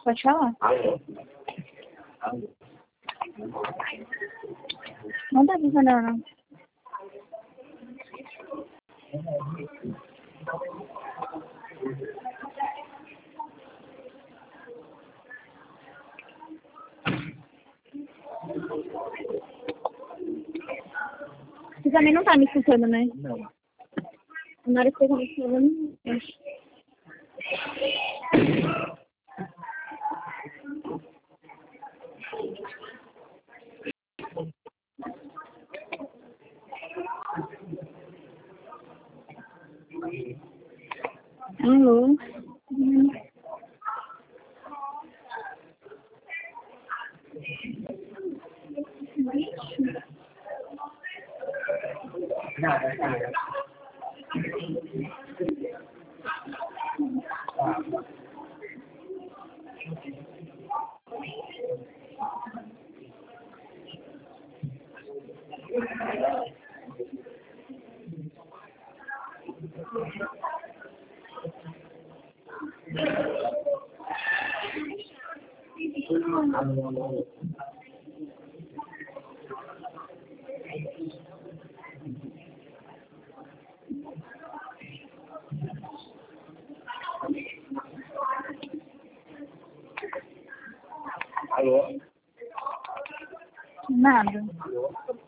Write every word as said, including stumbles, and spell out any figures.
Pode falar. Não tá funcionando, não. Você também não tá me escutando, né? Não. Na hora que você tá me escutando, não. Alô? Hum. Nada, nada. Alô? Nada. Alô?